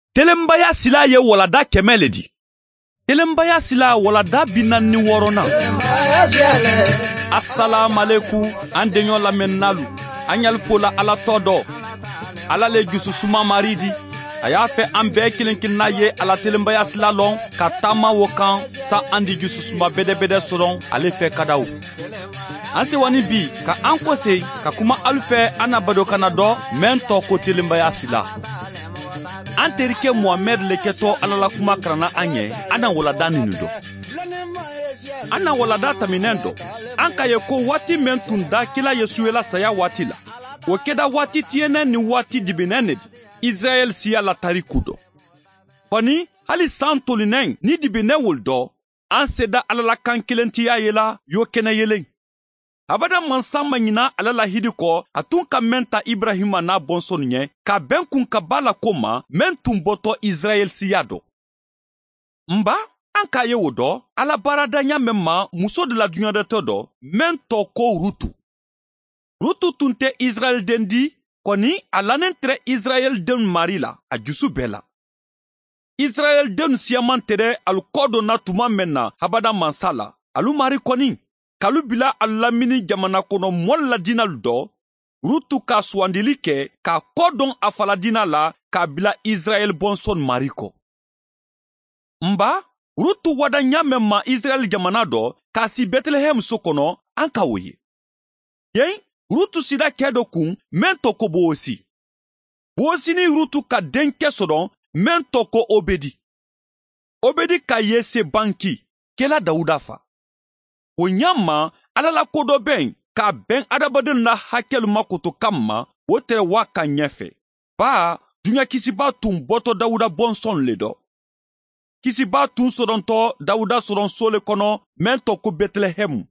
Telembaya sila ye walada kemeledi. Telembaya sila walada binani worona. Assalamu alaikum andenyo la mennalu. Anyal pola ala todo. Ala le jususuma maridi. Ayafe ambe kilinkin na ye ala telembaya sila long. Katama wokan sa andi jususuma bede soron ale fe kadaw. Anse wani bi ka anko sei ka kuma alfe anabado kanado mento ko telembaya sila. Anterike Mohamed leketo alala kuma krana anye ana walada ninudo. Ana walada taminendo. Anka yeko wati mentunda kila yesuela saya watila. Wakeda wati tiene ni wati dibinenedi. Israel siya la tarikudo. Kwani hali santolinen ni dibine wuldo. Anseda alala kankilentiya yela yokene yelen. Abada mansama nyina alala hidiko atunka menta Ibrahima na bonson nye ka benkun kabala koma mentum boto Israel siyado. Mba anka ye wodo ala barada nya memma muso de la dunya de todo mento ko rutu. Rutu tunte Israel dendi koni alanentre Israel den marila a jusu bela. Israel den siamantere al kodo na tuma menna abada mansala alu mari koni. Kalubila alamini jamana kono molla dinal do, rutu ka swandilike ka kodon afaladina la ka bila Israel bonson mariko. Mba, rutu wada nyame ma Israel jamana do ka si Bethlehem sokono anka woye. Yen, rutu sida kedo kun mento ko boosi. Boosi ni rutu ka denke sodon mento ko obedi. Obedi ka yese banki, kela Daudafa. Onyama alala kodo ben ka ben adabadin na hakelu makoto kama wotere waka nyefe. Ba dunya kisiba tun boto Dauda bonson ledo. Kisiba tun sodonto Dauda sodon sole kono mento ko Bethlehem.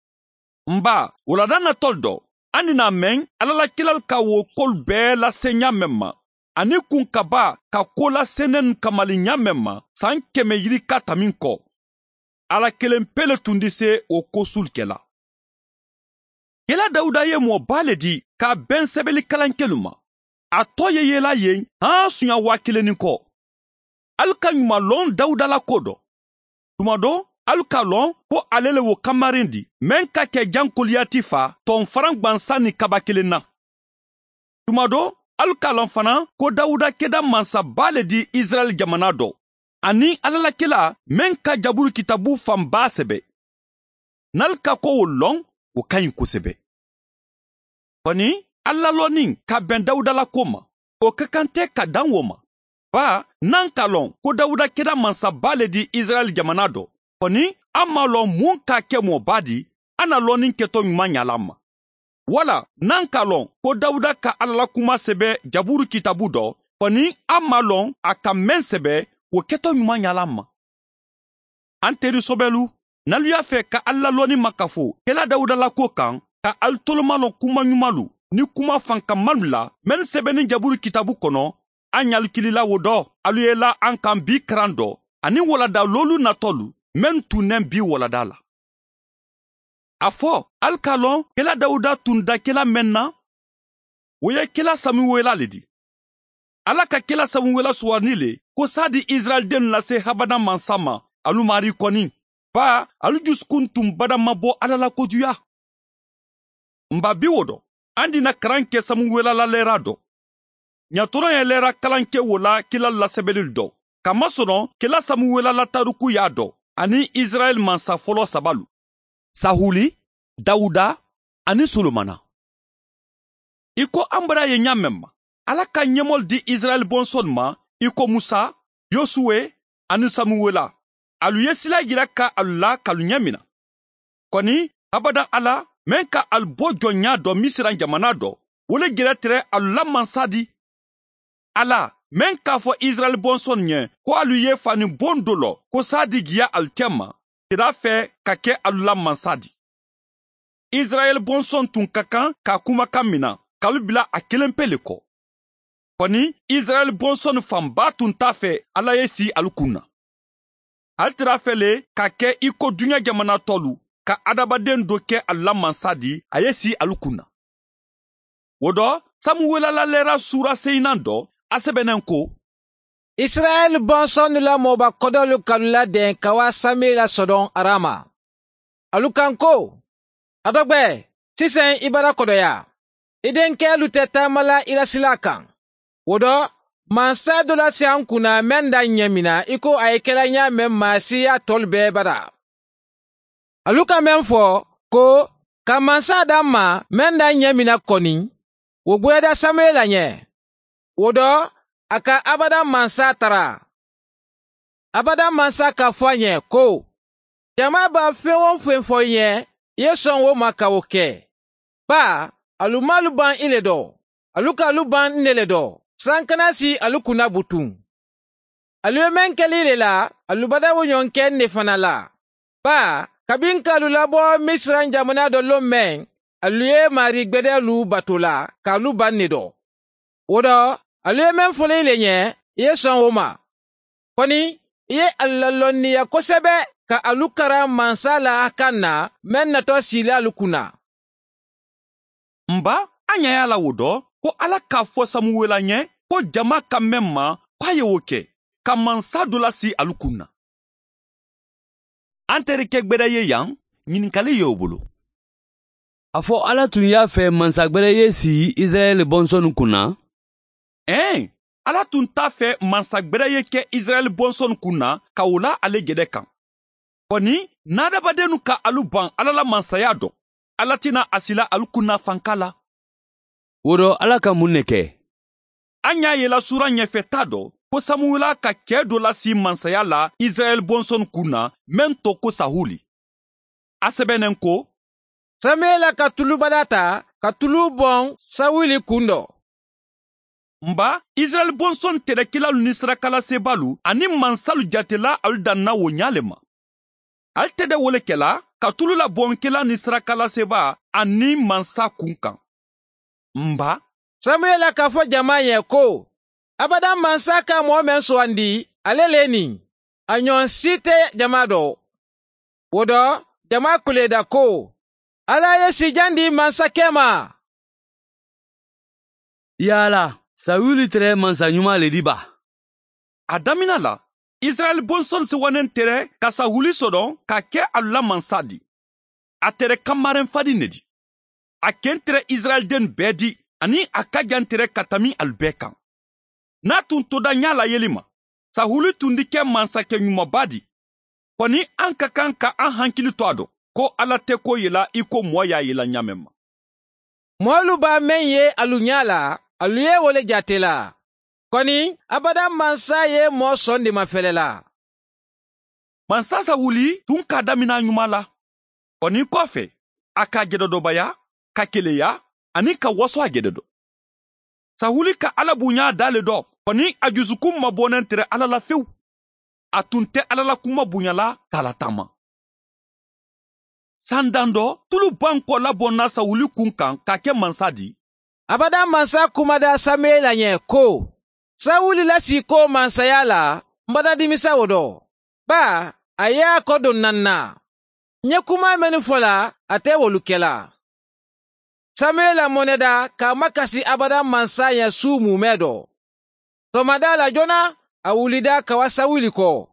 Mba wolada na toldo anina men alala kilal ka wo kol be la senya memma. Ani kun kaba ka kola senen kamali nyamemma san keme yiri kataminko. Ala kelempele tundise o kosul kela. Kela Dauda ye mo baledi ka ben sebeli kalankeluma. Atoye yela yen sunya wakile niko. Alka nyuma lon Dauda la kodo. Tumado alka lon ko alele wo kamarindi men ka ke jankoliatifa ton farang bansani kabakile na. Tumado alka lon fana ko Dauda keda mansa baledi Israel jamanado. Ani alala kila men ka jaburu kitabu famba sebe. Nalka ko wolong o kayin kusebe. Kwani alalonin ka ben Dauda la koma o kakante ka dan woma. Ba nan kalon ko Dauda keda mansa bale di Israel jamanado. Kwani amalon mun ka ke mo badi analonin keto nyalama. Wala nan kalon ko Dauda ka alala kuma sebe jaburu kitabu do. Kwani amalon aka men sebe woketo nyalama. Anteri sobelu, naluya fe ka alla loni makafo, kela Dauda la kokan, ka altolomalo kuma nyumalu, ni kuma fanka malula, men sebeni jaburu kitabu kono, anyal kilila wodo, aluyela ankan bi krando, ani wolada lolu natolu, men tunen bi woladala. Afo, alkalon, kela Dauda tunda kela menna, woye kela Samuela ledi. Alaka kela Samuela suwanile, ko sadi Israel den lase habada mansama alumari koni ba alujuskun bada mabo alala kojuya. Mba biwodo andi na kranke Samuela la lerado. Nyatoro ya lera kalanke wola kila la sebelildo. Kamasono kila Samuela la taruku yado ani Israel mansa folo sabalu. Sahuli, Dauda, ani Solomana. Iko ambra ye nyamemma. Alaka nyemol di Israel bonsonma iko Musa, Yosue, anu Samuela. Alu yesila giraka alula kalunyamina. Kwani, abada ala, menka albo jonya do misiran jamanado, wole giretere alula mansadi. Ala, menka fo Israel bonson nye, ko alu ye fani bondolo, ko sadi gia altema, tira fe kake alula mansadi. Israel bonson tun kakan ka kuma kamina, kalubila akelempeleko. Kwani Israel bonson famba tunta fe ala yesi alukuna. Altira fele ka ke iko dunya jamana tolu ka adabaden doke ala mansadi ayesi alukuna. Wodo Samuela la lera sura seinando asebenenko Israel bonson la moba kodolu kalula den kawa Samuel sodon arama. Alukanko. Adogbe, sisen ibara kodoya. Iden ke luteta mala ilasilakan. Wodo, mansa dola si ankuna menda nyemina iko aikela nya memma si ya tolbe bara. Aluka memfo ko ka mansa dama menda nyemina koni. Wogweda Samuel anye. Wodo, aka abada mansa tara. Abada mansa ka fanye ko. Jama ba fewon fenfoye, yeson wo maka woke. Ba, alumalu ban iledo. Aluka aluban neledo. Sankanasi alukuna butun. Aluemen kelilela, alubada wonyonke nefanala. Ba, kabinka alulabo misran jamana do lomen, aluye mari gbede lu batola, ka aluban nedo. Wodo, aluemen folele nye, yeson woma. Koni, ye alaloni ya kosebe, ka alukara mansala akana, men nato sila alukuna. Mba, anya ya la wodo, ko ala ka fo Samuel anye, ko jama ka memma, kwa ye woke, ka mansa dola si alukuna. Antere kek beda ye yang, nyininkali ye obolo. Afo ala tun y'a fɛ mansagbɛrɛ ye si Israɛl bɔnsɔnw kunna? Ala tun t'a fɛ mansagbɛrɛ ye kɛ Israɛl bɔnsɔnw kunna ka o la ale gɛdɛ kan. Kɔni, n'adamadenw ka alu ban ala la mansaya dɔn, ala tina asila alu kunna fanka la. Wodo ala ka mun ne kɛ? An y'a yela sura ɲɛfɛ ta dɔ, ko Samuela ka kɛ dɔ lasi mansaya la Israɛl bɔnsɔnw kunna, men tɔ ko Sahuli. A sɛbɛnnen ko, Samuel ka tulu badata, ka tulu bon Sawuli kundo. Mba, Israel bɔnsɔn tɛrɛkilalu ni sirakala sebalu ani mansalu jatela alu danna wo ɲalema. Al tɛdɛ wole kɛla ka tulu la bɔnkela ni sirakala seba ani mansa kunkan. Mba, Samuel ka fɔ jama ye ko, abada mansa ka mɔgɔ men suwandi, ale le nin, a ɲɔn si tɛ jama dɔ. Wodo, jama kuleda ko, ala ye sijandi mansakɛ ma. Yala, Sawuli tɛrɛ mansa ɲuman le di ba? a damina la, Israel bɔnsɔn sewanen tɛrɛ ka Sahuli sɔdɔn ka kɛ alu la mansa di. A tɛrɛ kamaren fadi ne di. A ken tɛrɛ Israel den bɛɛ di, ani a ka jan tɛrɛ ka tami alu bɛɛ kan. N'a tun toda ɲa la yeli ma, Sahuli tun di kɛ mansakɛ ɲumanba di. Kɔni an ka kan ka an hankili to a dɔn, ko ala tɛ ko yela i ko mɔɔ y'a yela ɲamɛ ma. Mɔlu ba men ye alu ɲa la, alu ye wole jate la. Kɔni, abada mansa ye mɔɔ sɔn de ma fɛlɛ la. Mansa Sahuli tun ka damina ɲuman la. Kɔni kɔfɛ, a ka gɛdɛdɔbaya, ka keleya, ani ka waso a gɛdɛdɔ. Sahuli ka ala bonya dale dɔ, kɔni a jusukun mabɔnen tɛrɛ ala la fewu. A tun tɛ ala la kuma bonyala k'a la taama. Sandan dɔ, tulu ban kɔ labɔnna Sahuli kun kan k'a kɛ mansa di. Abada mansa kumada Samuel ɲɛ ko, Sawuli lasi ko mansaya la, mbada dimisa wodo. Ba, a y'a kɔdon nanna. Nye kuma meni fola, a tɛ wolu kɛla. Samuel moneda ka makasi abada mansa ɲɛ su mumɛ dɔ. Tomada la jona, a wulida kawa Sawuli kɔ.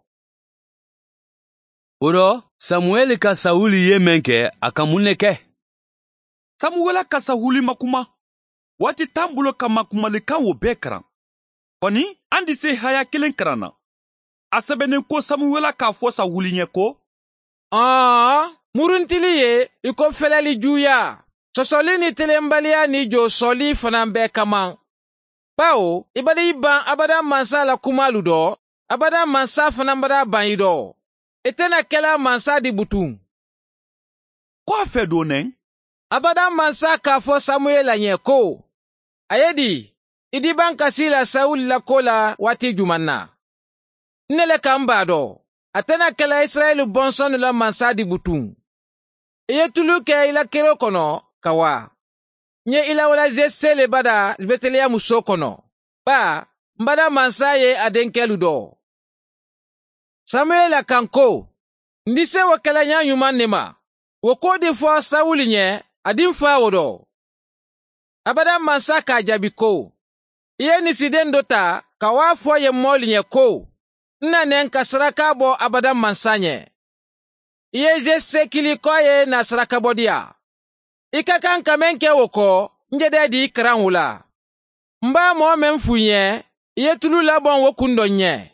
Wodo, Samuel ka Sawuli ye men kɛ, a ka mun ne kɛ? Samuela ka Sahuli makuma. Waati t'an bolo ka makumalikan o bɛɛ karan. Kɔni, an di se haya kelen karan na. A sɛbɛnnen ko Samuela k'a fɔ Sahuli ɲɛ ko, muruntili ye, i ko fɛlɛli juya. Sɔsɔli ni telenbaliya ni jo sɔli fana bɛɛ kaman. Bawo, i bada i ban abada mansa la kumalu dɔ, abada mansa fana bada ban i dɔ. I tɛna kɛla mansa di butun. ko a fɛ don nɛ? Abada mansa k'a fɔ Samuel ɲɛ ko, a ye di, i di ban kasi la Sawuli la ko la waati juman na. Ne le kan b'a dɔ, a tɛna kɛla Israɛl bɔnsɔn la mansa di butun. I ye tulu kɛ i la kero kɔnɔ, ka wa. Nye i la wala Jese le bada Beteleya muso kɔnɔ. Ba, mbada mansa ye a denkɛlu dɔ. Samuel a kan ko, ndi se wo kɛla ɲa ɲuman ne ma. Wo ko di fɔ Sawuli ɲɛ, a din fa wo dɔ. Abada mansa k'a jaabi ko, i ye nisiden dɔ ta, ka waa fɔ ye mɔɔli nye ko n na nɛn ka saraka bɔ abada mansa nye. I ye Jese kili kɔ ye na saraka bɔ di ya. I ka kan ka men kɛ o kɔ n jɛdɛ di karan wula. N b'a mɔɔ men fu nye, I ye tulu labɔn wo kundo nye.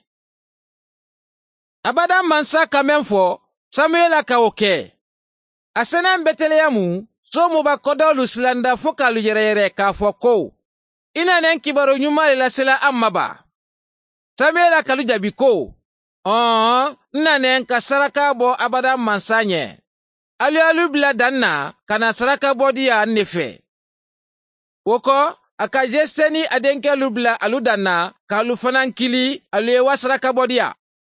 Abada mansa ka men fɔ Samuela ka o kɛ. A sɛnɛ Beteleyamu so mu ba kɔdɔlu silanda fo k'alu yɛrɛyɛrɛ k'a fɔ ko I na nɛn kibaro ɲuman le lasela an ma ba. Samuela kalu jaabi ko, n na nɛn ka saraka bɔ abada mansa ɲɛ. Alu bila dan na ka na saraka bɔ di ya ne fɛ. O kɔ, a ka Jese ni a denkɛlu bila alu dan na k'alu fana kili alu ye wa saraka bɔ di ya.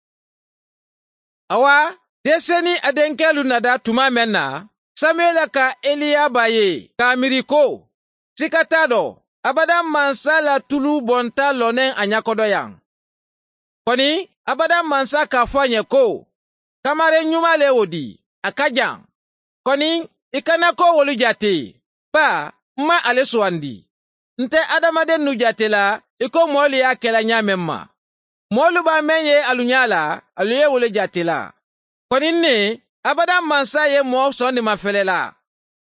Awa, Jese ni a denkɛlu nada tuma mɛn na, Samuela ka Eliyaba ye k'a miiri ko, sika t'a dɔ, abada mansa la tulu bɔnta lɔnɛn a ɲakɔdɔ yan. Kɔni, abada mansa k'a fɔ a ɲɛ ko, kamaren ɲuman le o di, a ka jan. Kɔni, I kana ko wolu jate, ba, n ma ale sugandi. N tɛ adamaden nu jate la, I ko mɔɔlu y'a kɛla ɲaamɛn ma. Mɔɔlu b'a mɛn ye alu ɲa la, alu ye wolu jate la. Kɔni ne, abada mansa ye mɔɔ sɔn de ma fɛlɛ la.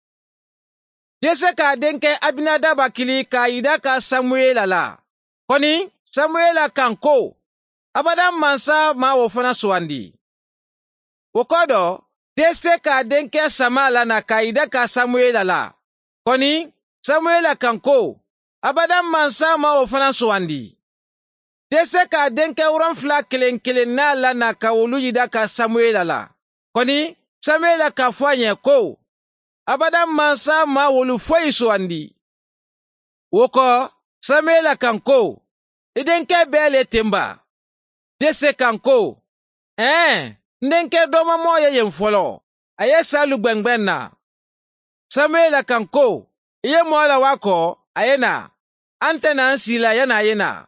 Jese k'a denkɛ Abinadaba kili k'a yida ka Samuela la. Kɔni, Samuela kan ko, abada mansa ma o fana sugandi. O kɔ dɔ, Jese k'a denkɛ Sama la na k'a yida ka Samuela la. Kɔni, Samuela kan ko, abada mansa ma o fana sugandi. Jese k'a denkɛ 7 kelen kelen n'a la na ka olu yida ka Samuela la. Kɔni, Samuela k'a fɔ a ɲɛ ko, abada mansa ma wolu foyi sugandi. O kɔ, Samuela kan ko, I denkɛ bɛɛ le ten ba. Jese kan ko, n denkɛ dɔmɔmɔ ye yen fɔlɔ, a ye salu gbɛngbɛn na. Samuela kan ko, I ye mɔɔ la wa kɔ, a ye na, an tɛ na an si la yana a ye na.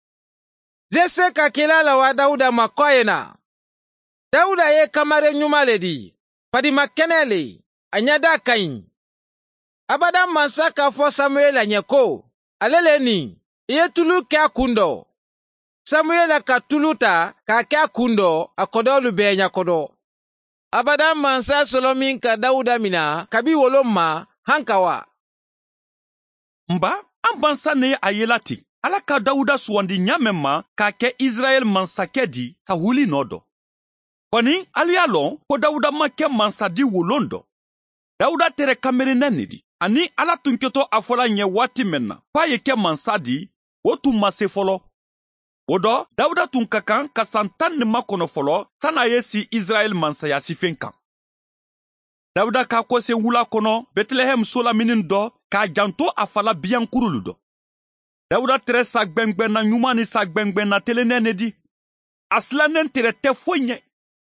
Jese ka kila la wa Dawuda ma kɔ ye na. Dawuda ye kamaren ɲuman le di, fadima kɛnɛ le, a ɲɛda ka ɲi. Abada mansa k'a fɔ Samuela ɲɛ ko, ale le nin, I ye tulu kɛ a kun dɔ. Samuela ka tulu ta k'a kɛ a kun dɔ a kɔdɔlu bɛɛ ɲakɔdɔ. Abada mansa sɔlɔ min ka Dawuda mina kabi wolo ma han ka wa. Nba, an bansa ne a yela ten. Ala ka Dawuda sugandi ɲamɛn ma k'a kɛ Israɛl mansakɛ di Sawuli nɔ dɔ. Kɔni, alu y'a lɔn ko Dawuda ma kɛ mansadi wolon dɔ. Dawuda tɛrɛ kamerenɛ ne di. Ani Ala tun kɛtɔ a fɔla ɲɛ waati mɛn na k'a ye kɛ mansa di, o tun ma se fɔlɔ. O dɔ, Dawuda tun ka kan ka san 10 ma kɔnɔ fɔlɔ san'a ye si Israɛl mansaya sifen kan. Dawuda k'a kɔsen wula kɔnɔ Betlehem solaminin dɔ k'a janto a fala biyankurulu dɔ. Dawuda tɛrɛ sa gbɛngbɛnna ɲuman ni sa gbɛngbɛnna telennɛ ne di. A silannen tɛrɛ tɛ foyi ɲɛ.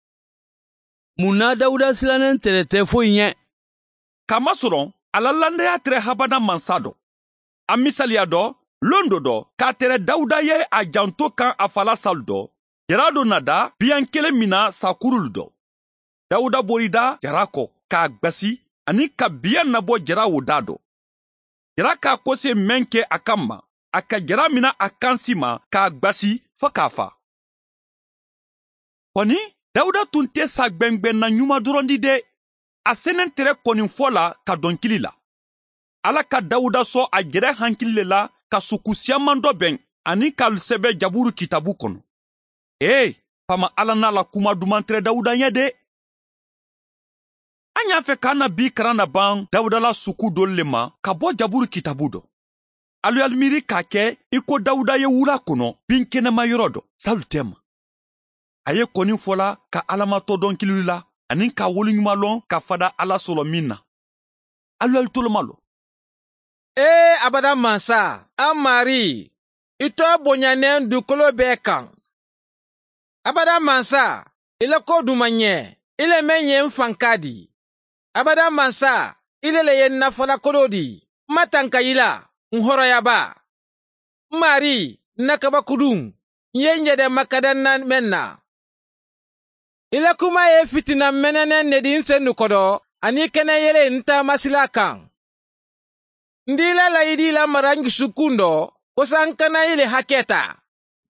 Mun na Dawuda silannen tɛrɛ tɛ foyi ɲɛ? Kamasɔrɔ, a la landaya tɛrɛ habada mansa dɔ. A misaliya dɔ, londo dɔ, k'a tɛrɛ Dawuda ye a janto kan a fala Salu dɔ, jara dɔ nada biyan kelen min na sakurulu dɔ. Dawuda borida jara kɔ, k'a gbasi, ani ka biyan nabɔ jara o da dɔ. Jara k'a kose mɛn kɛ a kan ma, a ka jara mina a kansi ma k'a gbasi fɔ k'a fa. Kɔni, Dawuda tun tɛ sa gbɛngbɛnna ɲuman dɔrɔn di dɛ. A sɛnɛ tɛrɛ kɔninfɔ la ka dɔnkili la. Ala ka Dawuda sɔn a gɛrɛ hankili le la ka suku siyaman dɔ bɛn ani k'alu sɛbɛ jaburu kitabu kɔnɔ. Fama Ala n'a la kuma duman tɛrɛ Dawuda ɲɛ de. An y'a fɛ k'an na bi karan na ban Dawuda la suku dolu le ma ka bɔ jaburu kitabu dɔ. Alu y'alu miiri k'a kɛ i ko Dawuda ye wula kɔnɔ bin kɛnɛma yɔrɔ dɔ Salu tɛ ma. A ye kɔni fɔla ka Alamatɔ dɔnkiliw la ani k'a woloɲuman lɔn ka fada Ala sɔrɔ min na. Alu y'alu toloma lɔ. Abada mansa, an mari, I tɔ bonyanen dukolo bɛɛ kan. Abada mansa, I la ko duman ɲɛ, I le mɛn ye n fanka di. Abada mansa, I le ye nafɔla kodo di. N ma tan ka yi la, n hɔrɔyaba. Mari, n na kabakudun, n ye n yɛdɛ makadanna mɛn na. I la kuma ye fitina mɛnɛnɛ ne di n sen nu kɔdɔ, ani kɛnɛ yele n taamasila kan. Ndi la layidi la marang sukun dɔ, kosan kana ile hakɛ ta.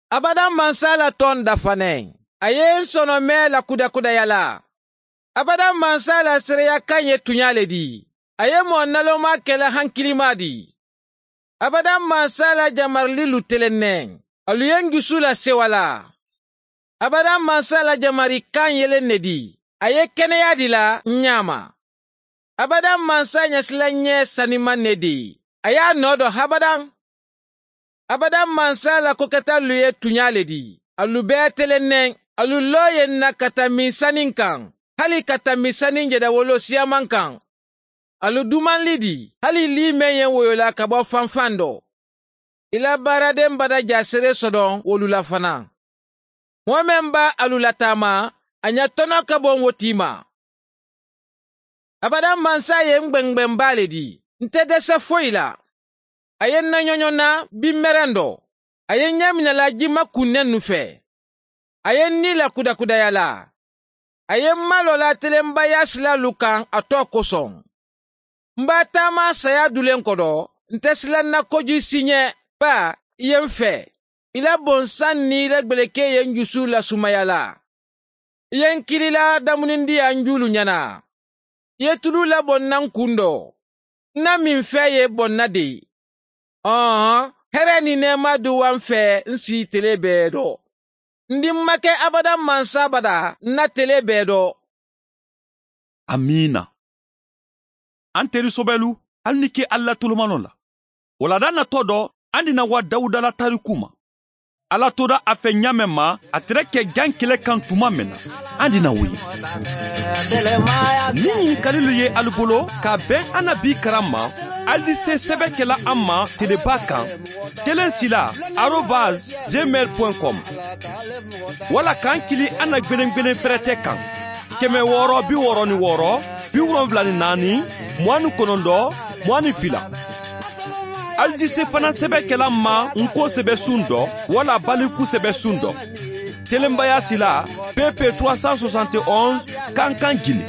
Abadan mansala ton dafane. Ayen sono me la kuda yala. Abadan mansala sereya kanye tunyale di. Ayen mo naloma kela hankilima di. Abadan mansala jamarli lutelenne. Aluyen gusula sewala. Abadan mansala jamari kanyele nedi. Aye keneya di la nyama. Abadan mansanya silanye sanima nedi. Aya nodo habadan. Abadan mansala kokata luye tunyale di. Alu betelenne. Alu loye na kata misanin kan. Hali kata misanin jeda wolo siyaman kan. Alu duman lidi. Hali li menyen woyola kabo fanfando. Ila baraden bada jasere sodon wolu la fana. Mwememba alu latama. Anya tono kabon wotima. Abadan mansaye mbengbembale di. Ntedese foila. Ayen na nyonyona bimerendo. Ayen nyamina la jima kunen nufe. Ayen ni la kuda yala. Ayen malo la telemba yasla lukan atoko son. Mbata ma saya dulen kodo. Ntesla na koji sinye ba yen fe. Ila bonsan ni regbeleke yen jusu la sumayala. Yen kilila damunindi anjulu nyana. Yetulu la bonnan kundo. Na minfe ye bonna de. Here ni nema duwan fe nsi telebedo. Ndi make abadan mansa bada na telebedo. Amina. Anteri sobelu, alnike alla tulumanola. Wala na todo, andi na wa Dawuda la tarikuma. Ala toda afe nyamema, atreke gankile kantuma mena. Andi na wuyi. Nini kalilu ye alubolo, ka ben anabi karama, aldi se sebekela amma telebakan, telensila, @gmail.com. Wala kankili ana gbelen ferete kan. Keme woro bi woro ni woro, bi woro vlani nani, mwanu konondo, mwani fila. Aldi se fana sebekela ma nko sebe sundo, wala baliku sebe sundo. Telembaya sila, PP 371, kankan gini.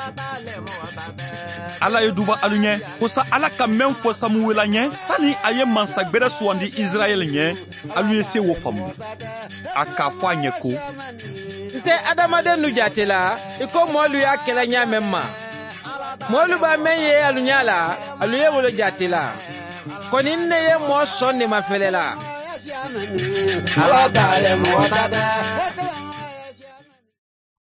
Ala yeduba alunye, kosa ala ka men fo Samuela nye, tani aye mansagbere suwandi Israel nye, alunye se wo famu. Aka fwa nye ko. Nte adamade nujatela, iko mwolu ya kela nya memma. Mwolu ba menye alunyala, aluye wolo jatela. Konine ye mwo son ni mafelela.